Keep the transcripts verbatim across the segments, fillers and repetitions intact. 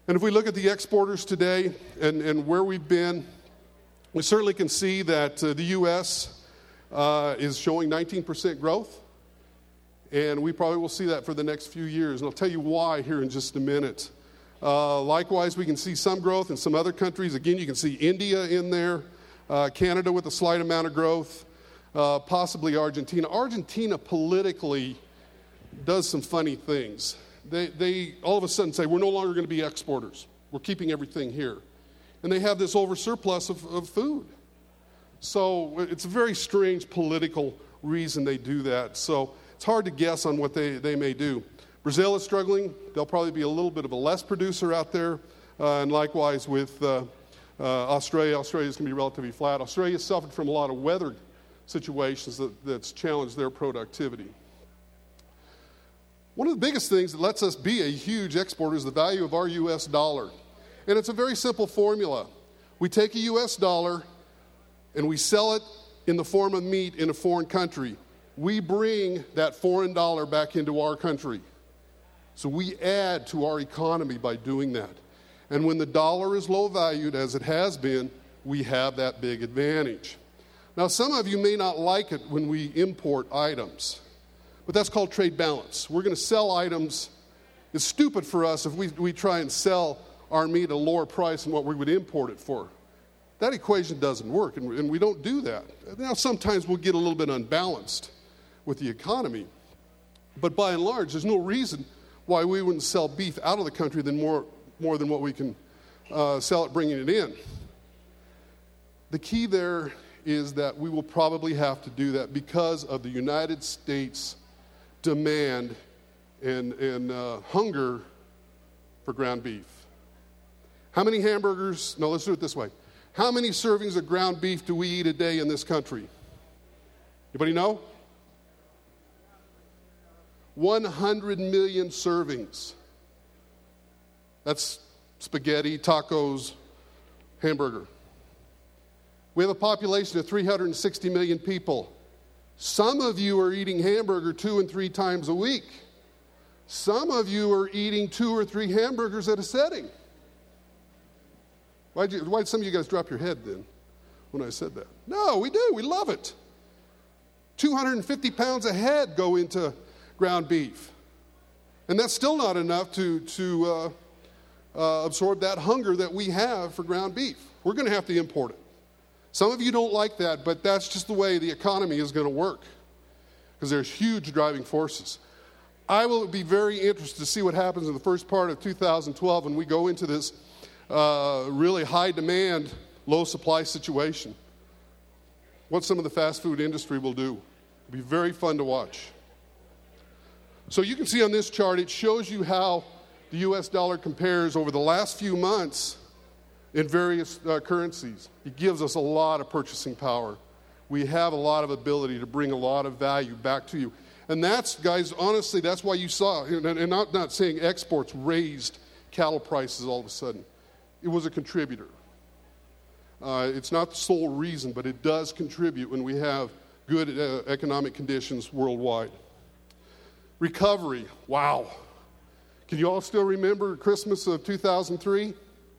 And if we look at the exporters today and, and where we've been, we certainly can see that uh, the U S uh, is showing nineteen percent growth. And we probably will see that for the next few years. And I'll tell you why here in just a minute. Uh, likewise, we can see some growth in some other countries. Again, you can see India in there, uh, Canada with a slight amount of growth, uh, possibly Argentina. Argentina politically does some funny things. They, they all of a sudden say, we're no longer going to be exporters. We're keeping everything here. And they have this oversurplus of, of food. So it's a very strange political reason they do that. So it's hard to guess on what they, they may do. Brazil is struggling. They'll probably be a little bit of a less producer out there. Uh, and likewise with uh, uh, Australia. Australia is going to be relatively flat. Australia suffered from a lot of weather situations that, that's challenged their productivity. One of the biggest things that lets us be a huge exporter is the value of our U S dollar. And it's a very simple formula. We take a U S dollar and we sell it in the form of meat in a foreign country. We bring that foreign dollar back into our country. So we add to our economy by doing that. And when the dollar is low valued, as it has been, we have that big advantage. Now, some of you may not like it when we import items, but that's called trade balance. We're going to sell items. It's stupid for us if we, we try and sell our meat at a lower price than what we would import it for. That equation doesn't work, and, and we don't do that. Now, sometimes we'll get a little bit unbalanced with the economy, but by and large, there's no reason why we wouldn't sell beef out of the country than more, more than what we can uh, sell it bringing it in. The key there is that we will probably have to do that because of the United States demand and, and uh, hunger for ground beef. How many hamburgers, no, let's do it this way. How many servings of ground beef do we eat a day in this country? Anybody know? one hundred million servings. That's spaghetti, tacos, hamburger. We have a population of three hundred sixty million people. Some of you are eating hamburger two and three times a week. Some of you are eating two or three hamburgers at a setting. Why'd, you, why'd some of you guys drop your head then when I said that? No, we do. We love it. two hundred fifty pounds a head go into ground beef. And that's still not enough to, to uh, uh, absorb that hunger that we have for ground beef. We're going to have to import it. Some of you don't like that, but that's just the way the economy is going to work because there's huge driving forces. I will be very interested to see what happens in the first part of two thousand twelve when we go into this uh, really high demand, low supply situation. What some of the fast food industry will do. It'll be very fun to watch. So you can see on this chart, it shows you how the U S dollar compares over the last few months in various uh, currencies. It gives us a lot of purchasing power. We have a lot of ability to bring a lot of value back to you. And that's, guys, honestly, that's why you saw, and I'm not, not saying exports raised cattle prices all of a sudden. It was a contributor. Uh, it's not the sole reason, but it does contribute when we have good uh, economic conditions worldwide. Recovery, wow. Can you all still remember Christmas of two thousand three?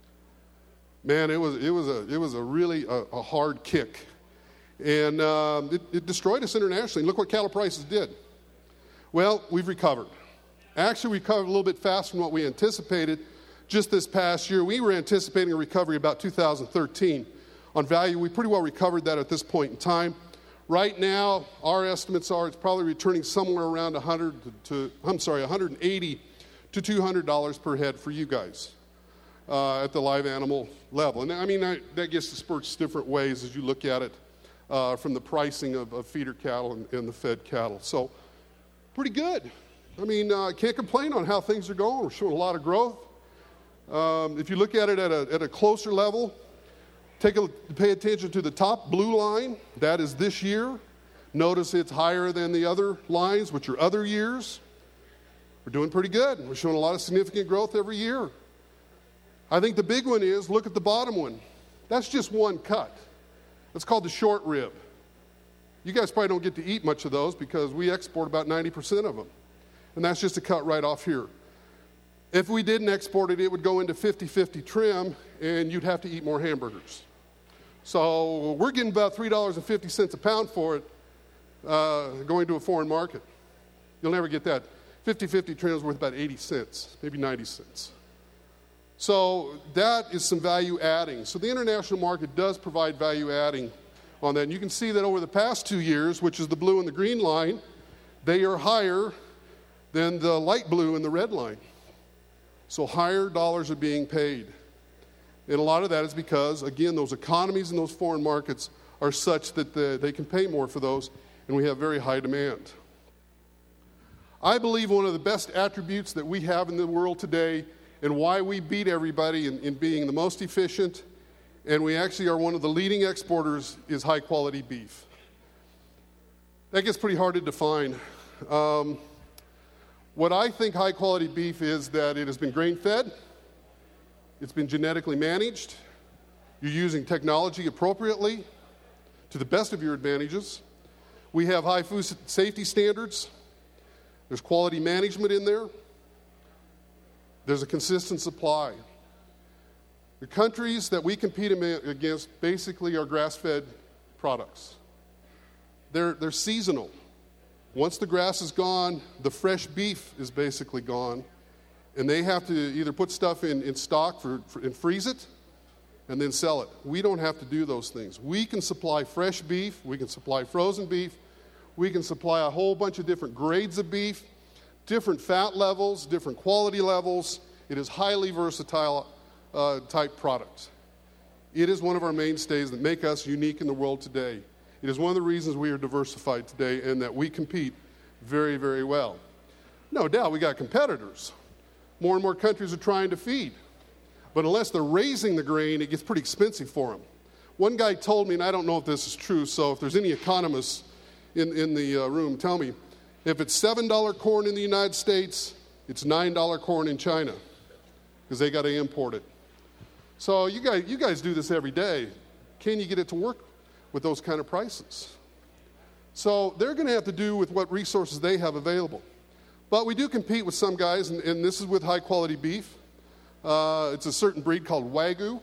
Man, it was it was a it was a really a, a hard kick, and um, it, it destroyed us internationally. Look what cattle prices did. Well, we've recovered. Actually, we recovered a little bit faster than what we anticipated. Just this past year, we were anticipating a recovery about two thousand thirteen. On value, we pretty well recovered that at this point in time. Right now, our estimates are it's probably returning somewhere around one hundred to, I'm sorry, one hundred eighty to two hundred dollars per head for you guys uh, at the live animal level. And I mean, I, that gets dispersed different ways as you look at it uh, from the pricing of, of feeder cattle and, and the fed cattle. So pretty good. I mean, I uh, can't complain on how things are going. We're showing a lot of growth. Um, if you look at it at a, at a closer level, take a, pay attention to the top blue line. That is this year. Notice it's higher than the other lines, which are other years. We're doing pretty good. We're showing a lot of significant growth every year. I think the big one is, look at the bottom one. That's just one cut. That's called the short rib. You guys probably don't get to eat much of those because we export about ninety percent of them. And that's just a cut right off here. If we didn't export it, it would go into fifty-fifty trim, and you'd have to eat more hamburgers. So we're getting about three dollars and fifty cents a pound for it uh, going to a foreign market. You'll never get that. fifty-fifty trim is worth about eighty cents, maybe ninety cents. So that is some value adding. So the international market does provide value adding on that. And you can see that over the past two years, which is the blue and the green line, they are higher than the light blue and the red line. So higher dollars are being paid. And a lot of that is because, again, those economies in those foreign markets are such that the, they can pay more for those, and we have very high demand. I believe one of the best attributes that we have in the world today and why we beat everybody in, in being the most efficient, and we actually are one of the leading exporters, is high-quality beef. That gets pretty hard to define. Um, what I think high-quality beef is that it has been grain-fed, it's been genetically managed, you're using technology appropriately to the best of your advantages. We have high food safety standards. There's quality management in there. There's a consistent supply. The countries that we compete against basically are grass-fed products. They're, they're seasonal. Once the grass is gone, the fresh beef is basically gone, and they have to either put stuff in, in stock for, for, and freeze it and then sell it. We don't have to do those things. We can supply fresh beef. We can supply frozen beef. We can supply a whole bunch of different grades of beef, different fat levels, different quality levels. It is highly versatile uh, type product. It is one of our mainstays that make us unique in the world today. It is one of the reasons we are diversified today and that we compete very, very well. No doubt we got competitors. More and more countries are trying to feed. But unless they're raising the grain, it gets pretty expensive for them. One guy told me, and I don't know if this is true, so if there's any economists in, in the uh, room, tell me, if it's seven dollars corn in the United States, it's nine dollars corn in China because they got to import it. So you guys, you guys do this every day. Can you get it to work with those kind of prices? So they're going to have to do with what resources they have available. But we do compete with some guys, and, and this is with high-quality beef. Uh, it's a certain breed called Wagyu.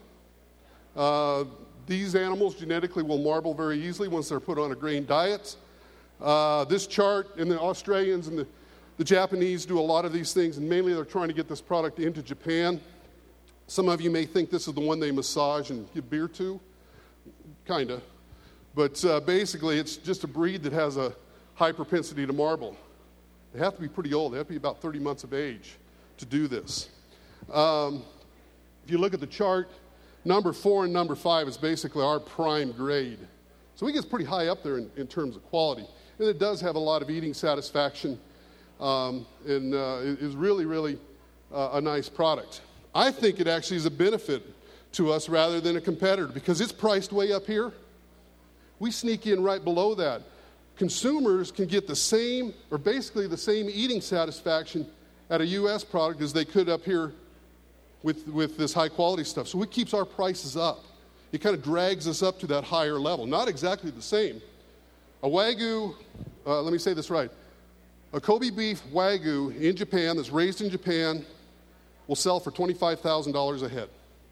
Uh, these animals genetically will marble very easily once they're put on a grain diet. Uh, this chart, and the Australians and the, the Japanese do a lot of these things, and mainly they're trying to get this product into Japan. Some of you may think this is the one they massage and give beer to. Kind of. But uh, basically, it's just a breed that has a high propensity to marble. They have to be pretty old. They have to be about thirty months of age to do this. Um, if you look at the chart, number four and number five is basically our prime grade. So we get pretty high up there in, in terms of quality. And it does have a lot of eating satisfaction um, and uh, is really, really uh, a nice product. I think it actually is a benefit to us rather than a competitor because it's priced way up here. We sneak in right below that. Consumers can get the same, or basically the same eating satisfaction at a U S product as they could up here with, with this high quality stuff. So it keeps our prices up. It kind of drags us up to that higher level. Not exactly the same. A Wagyu, uh, let me say this right. A Kobe beef Wagyu in Japan that's raised in Japan will sell for twenty-five thousand dollars a head.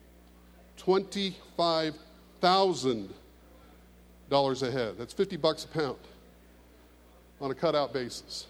twenty-five thousand dollars a head. That's fifty bucks a pound on a cutout basis.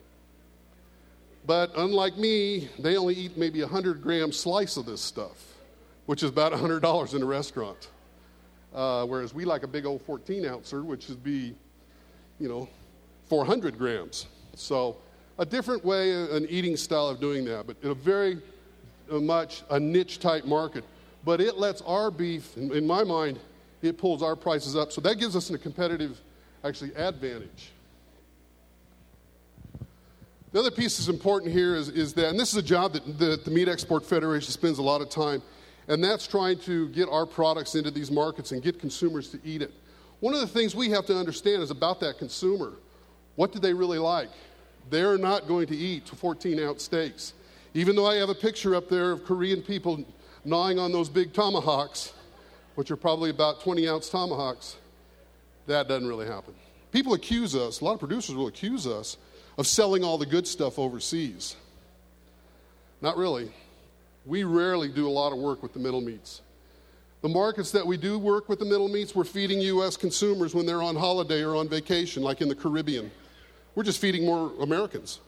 But unlike me, they only eat maybe a one hundred gram slice of this stuff, which is about one hundred dollars in a restaurant. Uh, whereas we like a big old fourteen ouncer, which would be, you know, four hundred grams. So a different way, an eating style of doing that, but in a very uh, much a niche type market. But it lets our beef, in, in my mind, it pulls our prices up. So that gives us a competitive, actually, advantage. The other piece that's important here is, is that, and this is a job that the, the Meat Export Federation spends a lot of time, and that's trying to get our products into these markets and get consumers to eat it. One of the things we have to understand is about that consumer. What do they really like? They're not going to eat fourteen ounce steaks. Even though I have a picture up there of Korean people gnawing on those big tomahawks, which are probably about twenty ounce tomahawks, that doesn't really happen. People accuse us, a lot of producers will accuse us of selling all the good stuff overseas. Not really. We rarely do a lot of work with the middle meats. The markets that we do work with the middle meats, we're feeding U S consumers when they're on holiday or on vacation, like in the Caribbean. We're just feeding more Americans.